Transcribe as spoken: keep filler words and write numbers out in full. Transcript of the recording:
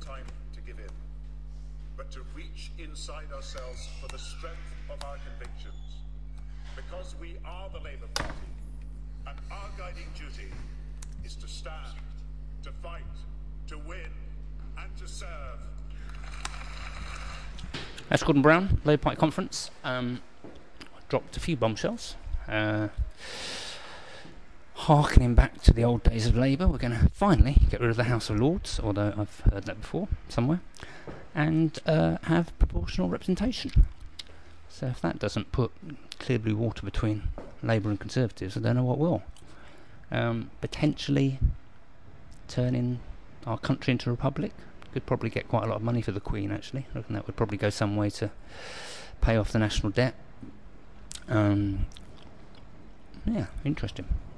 time to give in, but to reach inside ourselves for the strength of our convictions. Because we are the Labour Party, and our guiding duty is to stand, to fight, to win, and to serve. That's Gordon Brown, Labour Party conference. Um, dropped a few bombshells. Uh, harkening back to the old days of Labour, we're going to finally get rid of the House of Lords, although I've heard that before somewhere, and uh, have proportional representation. So if that doesn't put clear blue water between Labour and Conservatives, I don't know what will. Um, potentially turning our country into a republic. Could probably get quite a lot of money for the Queen, actually. I reckon that would probably go some way to pay off the national debt. Um, yeah, interesting.